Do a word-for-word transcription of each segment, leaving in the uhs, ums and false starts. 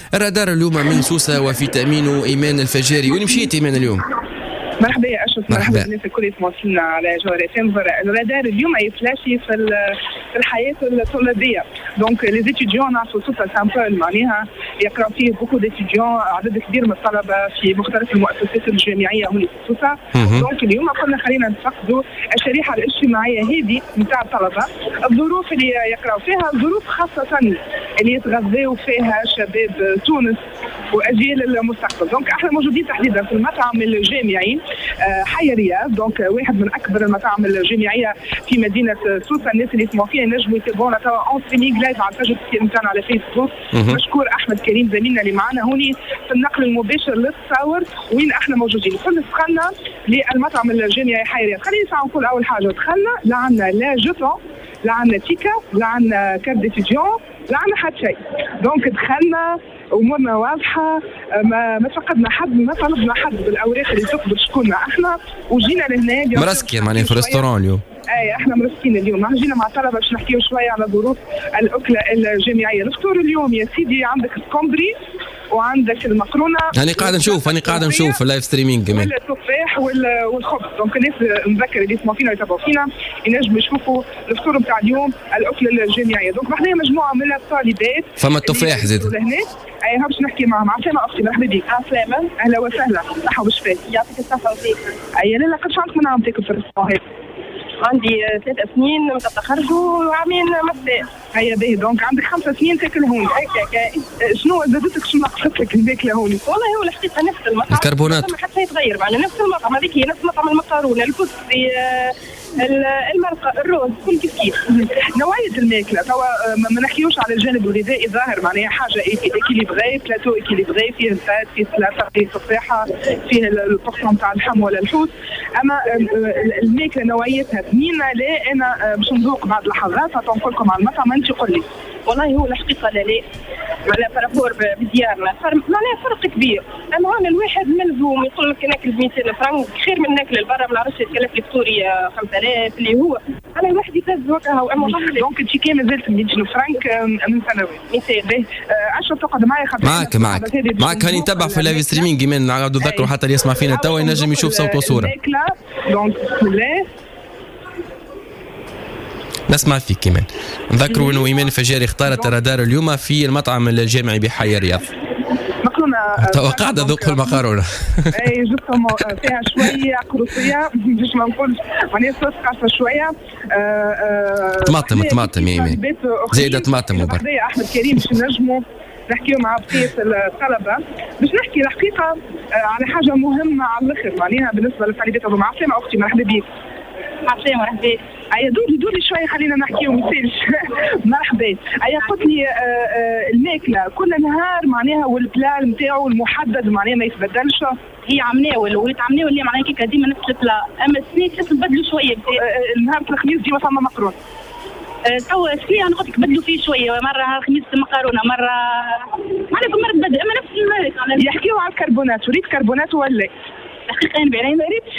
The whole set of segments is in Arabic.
الرادار اليوم من سوسة وفي تأمينه إيمان الفجاري. وين مشيت إيمان اليوم؟ مرحبا يا اشرف، مرحبا بالناس الكل يسمعونا على جوهر اف ام. الرادار اليوم يفلاشي في في الحياه الطلابيه. دونك لي ستوديون نعرفوا سوسه سامبل معناها يقراو فيه بوكو ديستوديون، عدد كبير من الطلبه في مختلف المؤسسات الجامعيه هنا في سوسه. دونك اليوم قلنا خلينا نفقدوا الشريحه الاجتماعيه هذه نتاع الطلبه، الظروف اللي يقراو فيها ظروف خاصه اللي يتغذوا فيها شباب تونس واجيال المستقبل. دونك احنا موجودين تحديدا في المطعم الجامعي حي الرياض، دونك واحد من اكبر المطاعم الجامعيه في مدينه سوسه. الناس اللي يسمعوا فيها ينجموا يتابعونا توا اون ستريمينغ لايف على الباج نتاعنا على فيسبوك. مشكور احمد كريم زميلنا اللي معنا هوني في النقل المباشر للتصاور وين احنا موجودين. كل دخلنا للمطعم الجامعي حي الرياض. خليني نقول اول حاجه دخلنا لا عندنا لا جوتون لا عندنا تيكا لا عندنا كارت ديتيديون لا عندنا حتى شيء. دونك دخلنا امورنا واضحه، ما ما فقدنا حد، ما طلبنا حد بالاوراق اللي تثبت شكوننا احنا، وجينا لهنا مرسكين معناها في الريستوران اليوم. اي احنا مرسكين اليوم، جينا مع الطلبه باش نحكيو شويه على ظروف الاكله الجامعيه. الفطور اليوم يا سيدي عندك سكومبري وعندك المقرونه. انا قاعد نشوف انا قاعد نشوف اللايف ستريمينج كمان. التفاح والخبز. دونك الناس نذكر اللي يسمعوا فينا ويتابعوا فينا ينجموا يشوفوا الفطور نتاع اليوم الاكله الجامعيه. دونك معنا مجموعه من الطالبات. فما التفاح زيد. اي باش نحكي معهم. عسلامة اختي، مرحبا بك. عسلامة، اهلا وسهلا، صحه وبشفاء. يعطيك الصحه والعافيه. اي لا قداش عندك من عام تاكل في الريستوران هذا؟ عندي ثلاث سنين متخرج وعامين مبدا. هيا باهي. دونك عندك خمس سنين تاكل هون. هكاك. شنو زادتك شنو نقصت لك الماكله هون؟ والله هو الحقيقه نفس المطعم. الكربونات. ما حتى يتغير معنا نفس المطعم هذيك هي نفس مطعم المقارونه، الكسري، المرقه، الرز، كل كيف كيف. نوعيه الماكله توا ما نحكيوش على الجانب الغذائي ظاهر معناها حاجه اكيليبري، بلاتو اكيليبري فيه الفات، فيه السلطه، فيه التفاحه، فيه البورسون تاع اللحم ولا الحوت. اما الماكله نوعيتها بنينه. لا انا باش نذوق بعد لحظات نقول لكم على المطعم انت قول لي. والله هو الحقيقه لا لا على بارابور بديارنا معناها فرق كبير. اما هون الواحد ملزوم يقول لك ناكل ب مئتين فرنك خير من ناكل برا من عرفش يتكلف لي فطوري خمسة آلاف اللي هو على الواحد يفز وقتها. اما دونك انت كي مازلت مئتين فرنك من سنوات. مئتين. عشرة تقعد معايا خاطر معك معك معك هاني نتبع في اللايف ستريمينج كمان نعاودوا نذكروا حتى اللي يسمع فينا توا ينجم يشوف صوت وصوره. دونك بسم الله نسمع فيك كمان. نذكروا انه ايمان الفجاري اختارت الرادار اليوم في المطعم الجامعي بحي الرياض. مقرونه توا قاعده ذوق المقارونه. اي جوستومون فيها شويه قروصيه باش ما نقولش معناها صوص قاصه شويه. طماطم طماطم يا ايمان زايده طماطم وبر. احمد كريم باش نجموا نحكيو مع بقيه الطلبه باش نحكي الحقيقه على حاجه مهمه على الاخر معناها بالنسبه للطالبات هذوما. عسلامة اختي، مرحبا بك. عسلامة، مرحبا. ايا دوري دوري شويه خلينا نحكيو ما يصيرش. مرحبا. ايا قلت لي الماكله كل نهار معناها والبلا نتاعو المحدد معناها ما يتبدلش. هي عمناول وليت عمناول اللي معناها كيكا ديما نفس البلا. اما السنين تحس نبدلوا شويه. نهار الخميس ديما فما مقرون. توا شويه انا قلت لك بدلوا فيه شويه، مره خميس مقارونه مره معناها مره تبدل. اما نفس الماكله يحكيو على الكربونات. وريت كربونات ولا الحقيقه انا بعيني ما ريتش.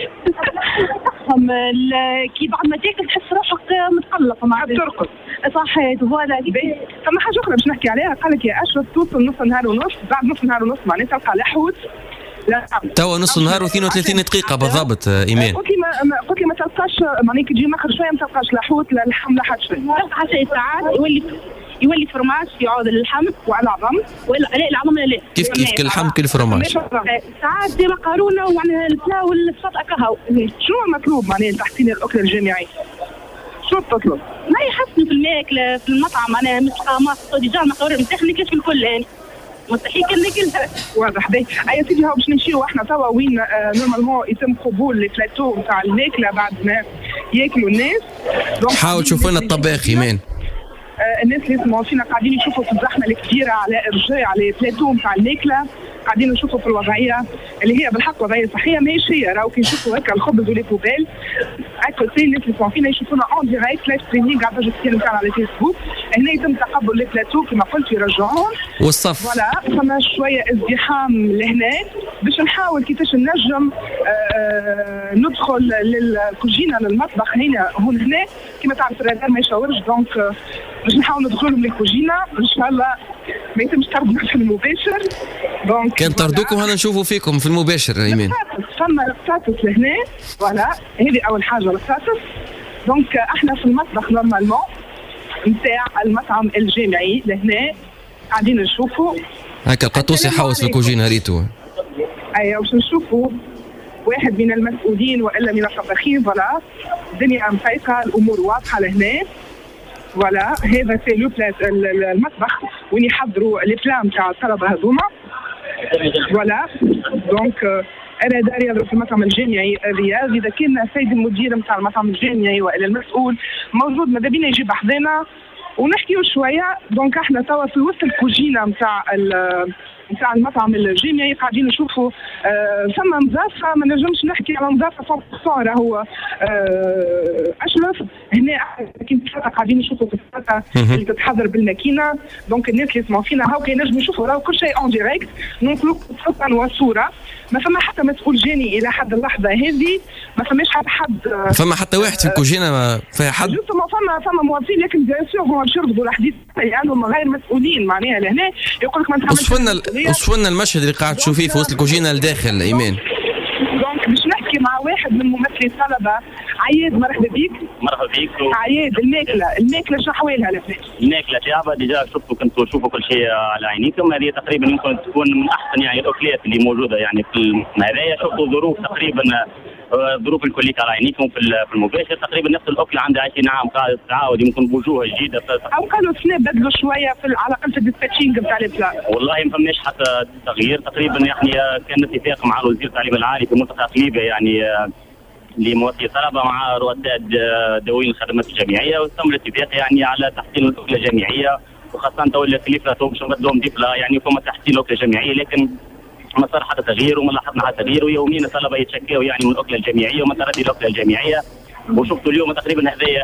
كي بعد ما تاكل تحس روحك متقلق مع ترقص. صحيت فوالا. فما حاجه اخرى باش نحكي عليها. قال لك يا اشرف توصل نص نهار ونص، بعد نص نهار ونص معناها تلقى لحوت. لا توا نص نهار واثنين وثلاثين دقيقه بالضبط ايمان. قلت لي ما قلت لي ما تلقاش معناها كي تجي مخر شويه ما تلقاش لحوت لا لحم لا حتى شيء. عشر ساعات يولي يولي فرماج يعود اللحم وعلى العظم ولا لا العظم لا كيف كيف كل لحم كل فرماج. ساعات زي مقارونه ومعناها البلا والسلطه كهو. شنو المطلوب معناها تحسين الاكل الجامعي؟ شو تطلب؟ ما يحسنوا في الماكله في المطعم معناها مثل قامات ديجا المقارونه متاخذ ناكلش في الكل يعني مستحيل كان ناكلها. واضح باهي. اي سيدي هاو باش نمشيو احنا توا وين آه نورمالمون يتم قبول البلاتو نتاع الماكله بعد ما ياكلوا الناس. حاول شوف لنا الطباخ ايمان. آه الناس اللي يسمعوا فينا قاعدين يشوفوا في الزحمه الكبيره على ارجاء على بلاتو نتاع الماكله، قاعدين نشوفوا في الوضعيه اللي هي بالحق وضعيه صحيه ماهيش هي. راهو كي نشوفوا هكا الخبز ولي بوبيل اكوتي الناس اللي يسمعوا فينا يشوفونا اون ديريكت لايف ستريمينغ على الباج نتاعنا على فيسبوك. هنا يتم تقبل لي بلاتو كما قلت يرجعوهم والصف. فوالا فما شويه ازدحام لهنا باش نحاول كيفاش نجم آه ندخل للكوجينه للمطبخ هنا هون هنا كما تعرف الرادار ما يشاورش. دونك باش نحاول ندخلهم للكوجينه ان شاء الله ما يتمش طردنا في المباشر. دونك كان طردوكم هنا نشوفوا فيكم في المباشر ايمان. فما الستاتس لهنا فوالا، هذه اول حاجه الستاتس. دونك احنا في المطبخ نورمالمون نتاع المطعم الجامعي لهنا قاعدين نشوفوا هكا القطوس يحوس في الكوجينه ريتو. ايوه باش نشوفوا واحد من المسؤولين والا من الطباخين. فوالا الدنيا مفيقه، الامور واضحه لهنا. فوالا هذا سي لو بلات المطبخ وين يحضروا لي بلا نتاع الطلبه هذوما. فوالا دونك انا داريه في المطعم الجامعي الرياض. اذا كان السيد المدير نتاع المطعم الجامعي والا المسؤول موجود ماذا بينا يجي بحذنا ونحكيو شويه. دونك احنا توا في وسط الكوجينه نتاع نتاع المطعم الجامعي قاعدين نشوفوا آه ثم نظافه. ما نجمش نحكي على نظافه مية بالمية هو آه اشرف. هنا كيما قاعدين نشوفوا في السلطه اللي تتحضر بالماكينه. دونك الناس اللي يسمعوا فينا هاو ينجموا يشوفوا راهو كل شيء اون ديريكت ننقلوا صوتا وصوره. ما فما حتى مسؤول جاني الى حد اللحظه هذه، ما فماش حتى حد. فما حتى واحد في الكوجينه ما فيها حد؟ جوستومون فما فما موظفين لكن بيان سور هما باش يرفضوا الحديث لانهم غير مسؤولين معناها لهنا. يقول لك ما نتعاملش. وصف لنا المشهد اللي قاعد تشوفيه في وسط الكوجينه لداخل ايمان. دونك باش نحكي مع واحد من ممثلي الطلبه. عياد مرحبا بك. مرحبا بك. عياد الماكله الماكله شنو احوالها لهنا؟ الماكله تاعها ديجا شفتوا كنتوا تشوفوا كل شيء على عينيكم. هذه تقريبا ممكن تكون من احسن يعني الاكلات اللي موجوده يعني في هذايا. شفتوا ظروف تقريبا الظروف الكلية على عينيكم في المباشر. تقريبا نفس الاكل عندها عشرين عام قاعده تتعاود يمكن بوجوه جديده. او قالوا سنة بدلوا شويه في على الاقل في الديسباتشينغ نتاع البلا. والله ما فماش حتى تغيير تقريبا. يعني كان اتفاق مع وزير التعليم العالي في منطقه قليبه يعني لموظفي الطلبه مع رؤساء دواوين الخدمات الجامعيه، وتم الاتفاق يعني على تحسين الاكله الجامعيه وخاصه تو اللي كلفه باش نبدلوهم ديبلا يعني فما تحسين الاكله الجامعيه. لكن ما صار حتى تغيير وما لاحظنا حتى تغيير. ويوميا الطلبه يتشكوا يعني من الاكله الجامعيه وما تردي الاكله الجامعيه. وشفتوا اليوم تقريبا هذايا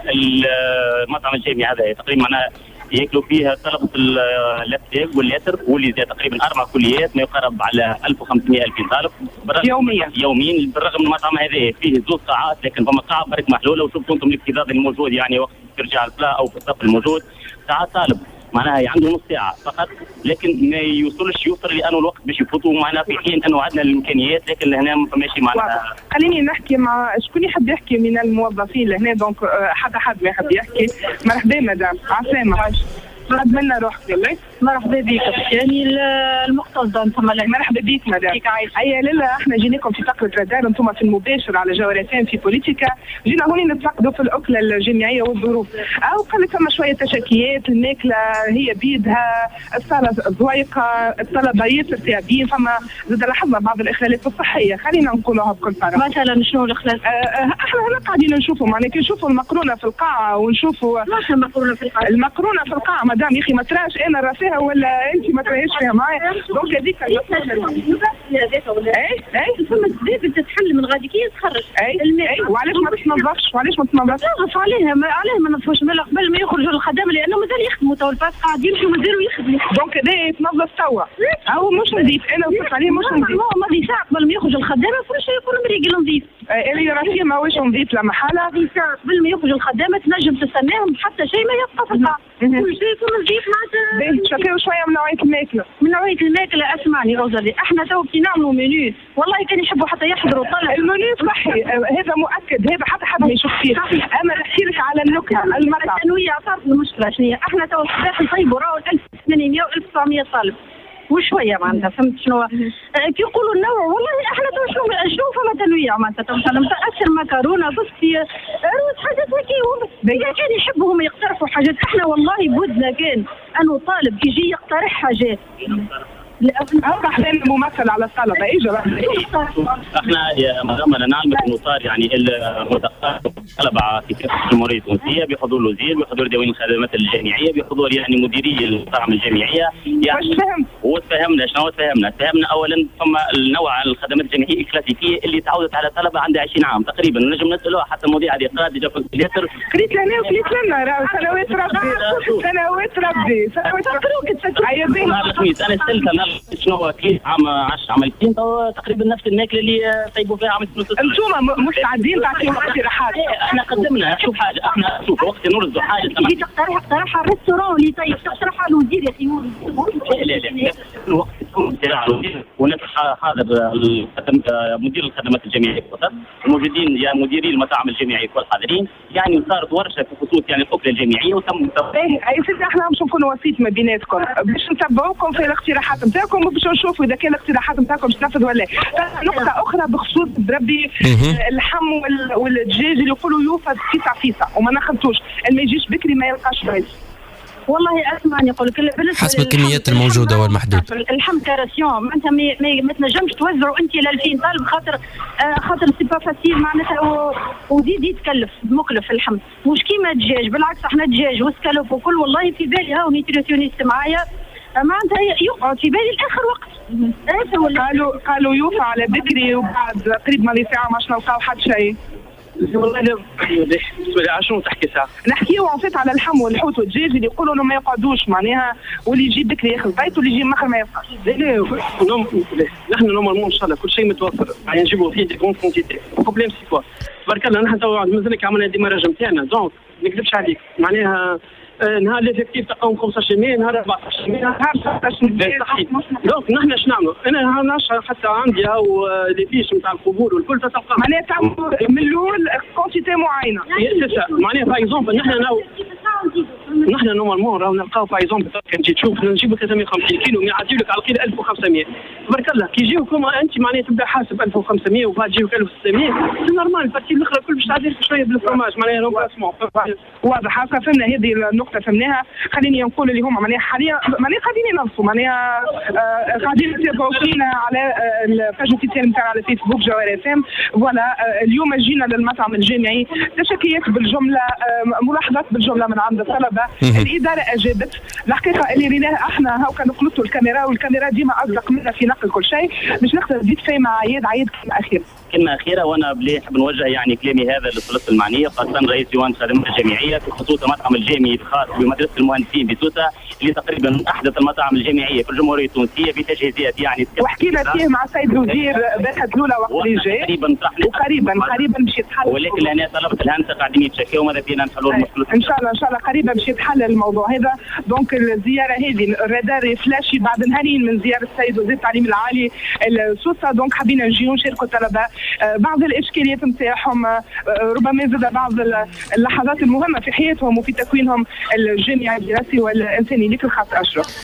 المطعم الجامعي هذا تقريبا معناها ياكلوا فيها طلبه اللابتوب والياسر واللي تقريبا اربع كليات ما يقارب على ألف وخمسمائة ألفين طالب يوميا. يوميا بالرغم من المطعم هذا فيه زوج قاعات لكن فما قاعه برك محلوله. وشفتوا انتم الاكتظاظ الموجود يعني وقت ترجع البلا او في الصف الموجود ساعات طالب معناها عنده نص ساعه فقط لكن ما يوصلش يوصل لانه الوقت باش يفوتوا معناها في حين انه عندنا الامكانيات لكن هنا ما فماش معناها. خليني نحكي مع شكون يحب يحكي من الموظفين لهنا. دونك حتى حد ما يحب يحكي. مرحبا مدام عسامه. مرحبا منا روحك لله. مرحبا بك يعني المقتصده انتم. مرحبا بك مدام. هيا لاله احنا جيناكم في فقره رادار انتم في المباشر على جولتين في بوليتيكا. جينا هوني نتفقدوا في الاكله الجامعيه والظروف. او قال لك فما شويه تشكيات الماكله هي بيدها الصاله ضويقه الطلبه ياسر تعبين. فما زاد لاحظنا بعض الاخلالات الصحيه خلينا نقولوها بكل صراحه. مثلا شنو الاخلال؟ اه احنا هنا قاعدين نشوفوا معناها كي نشوفوا المقرونه في القاعه ونشوفوا ماش المقرونه في القاعه. المقرونه في القاعه مدام يا اخي ما تراش انا راسها ولا انت ما تراهيش فيها معايا. دونك هذيك اي اي فما زبيب تتحل من غادي كي تخرج اي اي وعلاش ما تنظفش وعلاش ما تنظفش؟ نظف عليها ما عليه ما نظفوش من قبل ما يخرجوا الخدامه لانه مازال يخدموا تو الباس قاعد يمشوا مازالوا يخدموا. دونك هذا يتنظف توا او مش نظيف انا وصلت عليه مش نظيف. ما في ساعه قبل ما يخرج الخدامه كل شيء يكون مريقل نظيف. اللي راسي ماهوش نظيف لا محاله. في ساعه قبل ما يخرج الخدامه تنجم تستناهم حتى شيء ما يبقى في القاعه كل شيء يكون نظيف معناتها. شكاو شويه من نوعيه الماكله. من نوعيه الماكله اسمعني روزالي احنا تو كي نعملوا منيو والله كان يحبوا حتى يحضروا طلب. المنيو صحي هذا مؤكد هذا حتى حد ما يشوف فيه. انا نحكي لك على النكهه المطعم. التنويع صارت المشكله شنو احنا تو الصباح نطيبوا راهو ألف وثمانمائة و ألف وتسعمائة طالب وشويه معناتها فهمت شنو أه كي يقولوا النوع والله احنا تو شنو شنو فما تنويع معناتها تو مثلا اكثر مكرونه بصي روز حاجات هكا كان يحبوا هم يقترحوا حاجات. احنا والله بودنا كان انه طالب يجي يقترح حاجات. اوضح لنا ممثل على الطلبه ايجا احنا يا مدام انا نعلم انه صار يعني الطلبه في كافه الجمهوريه التونسيه بحضور الوزير بحضور دواوين الخدمات الجامعيه بحضور يعني مديري المطاعم الجامعيه يعني وتفهمنا شنو تفهمنا تفهمنا اولا ثم النوع الخدمات الجامعيه الكلاسيكيه اللي تعودت على طلبه عندها عشرين عام تقريبا نجم نسالوها حتى المذيع اللي قرات ديجا في الكليتر قريت لنا وقريت لنا راه سنوات ربي سنوات ربي سنوات ربي نهار الخميس انا سالت شنو كيف عام عشرة عام ألفين تقريبا نفس الماكله اللي طيبوا فيها عام ألفين. انتم مستعدين تعطيوا اقتراحات؟ احنا قدمنا شوف حاجه احنا شوف وقت نرد حاجه تجي تقترح اقتراح على الريستورون اللي طيب تقترح على الوزير يا اخي. لا لا لا الوقت يكون اقتراح الوزير هناك حاضر مدير الخدمات الجامعيه موجودين يا مديري المطاعم الجامعيه كل حاضرين يعني صارت ورشه في خصوص يعني الاكله الجامعيه وتم ايه اي سيدي احنا باش نكونوا وسيط ما بيناتكم باش نتبعوكم في الاقتراحات نتاعكم وباش نشوفوا اذا كان الاقتراحات نتاعكم باش تنفذ ولا لا. نقطه اخرى بخصوص بربي اللحم والدجاج اللي يقولوا يوفى فيسع فيسع وما ناخذتوش اللي ما يجيش بكري ما يلقاش رئيس. والله اسمعني نقول لك بالنسبه حسب الكميات الموجوده والمحدود اللحم كراسيون معناتها ما تنجمش توزعوا انت ل ألفين طالب خاطر آه خاطر سي با فاسيل معناتها وزيد يتكلف مكلف اللحم مش كيما الدجاج. بالعكس احنا الدجاج والسكالوب وكل والله في بالي هاو نيتريسيونيست معايا معناتها يقعد في بالي لاخر وقت. قالوا قالوا يوفى على بكري وبعد قريب ما ساعه ماش نلقاو حد شيء. والله لا شنو تحكي ساعه نحكيو عفيت على اللحم والحوت والدجاج اللي يقولوا انه ما يقعدوش معناها واللي يجي بكري ياخذ بيت واللي يجي مخر ما يبقاش. لا لا نحن نورمالمون ان شاء الله كل شيء متوفر يعني نجيبوا فيه دي كون كونتيتي. البروبليم سي كوا تبارك الله نحن تو مازالك عملنا ديماراج نتاعنا دونك ما نكذبش عليك معناها نهار ليفيكتيف تلقاهم خمسطاش بالمئة نهار أربعطاش بالمئة نهار ستطاش بالمئة صحيح. دونك نحن اش نعملوا؟ انا نشعر حتى عندي او لي فيش نتاع القبول والكل تلقاهم معناها تعملوا من الاول كونتيتي معينه. معناها باغ اكزومبل نحن ناو نحن نورمالمون راهو نلقاو باغ اكزومبل كان تجي تشوف نجيبوا ثلاثمئة وخمسين كيلو يعطيو لك على القيل ألف وخمسمئة تبارك الله كي يجيوكم انت معناها تبدا حاسب ألف وخمسمئة وبعد يجيوك ألف وستمئة سي نورمال البارتي الاخرى كل باش تعدي شويه بالفرماج معناها رومباسمون واضح. هكا فهمنا هذه النقطه فهمناها. خليني نقول اللي هما معناها حاليا معناها قاعدين ينظفوا معناها قاعدين يتابعوا فينا على الباج اوفيسيال نتاعنا على فيسبوك جوهر اف ام. فوالا اليوم جينا للمطعم الجامعي تشكيات بالجمله ملاحظات بالجمله من عند الطلبه. الاداره اجابت الحقيقه اللي ريناها احنا هاو كان نقلطوا الكاميرا والكاميرا ديما اصدق منا في نقل كل شيء. باش نقدر نزيد في مع عياد عياد كلمه اخيره. كلمه اخيره وانا بلي نحب نوجه يعني كلامي هذا للسلطه المعنيه خاصه رئيس ديوان الخدمات الجامعيه في خصوص المطعم الجامعي الخاص بمدرسه المهندسين بسوسه اللي تقريبا من احدث المطاعم الجامعيه في الجمهوريه التونسيه بتجهيزات يعني وحكينا فيه مع السيد الوزير باخت لولا وقت اللي جاي قريبا وقريبا قريبا باش يتحل ولكن انا طلبت الهندسه قاعدين يتشكاو ماذا فينا نحلوا المشكله ان شاء الله ان شاء الله قريبا باش يتحل الموضوع هذا. دونك الزياره هذه الرادار فلاشي بعد نهارين من زياره السيد وزير التعليم العالي لسوسه. دونك حابين نجيو نشاركوا الطلبه بعض الاشكاليات نتاعهم ربما زاد بعض اللحظات المهمه في حياتهم وفي تكوينهم الجامعي الدراسي والانساني. لك الخاص اشرف.